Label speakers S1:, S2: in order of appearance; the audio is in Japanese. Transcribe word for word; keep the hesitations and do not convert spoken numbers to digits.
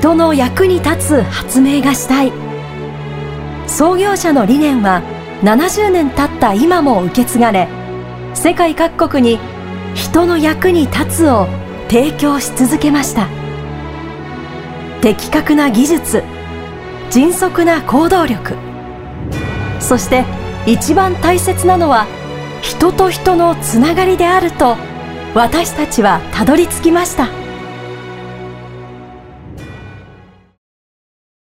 S1: 人の役に立つ発明がしたい。創業者の理念はななじゅうねん経った今も受け継がれ、世界各国に人の役に立つを提供し続けました。的確な技術、迅速な行動力、そして一番大切なのは人と人のつながりであると私たちはたどり着きました。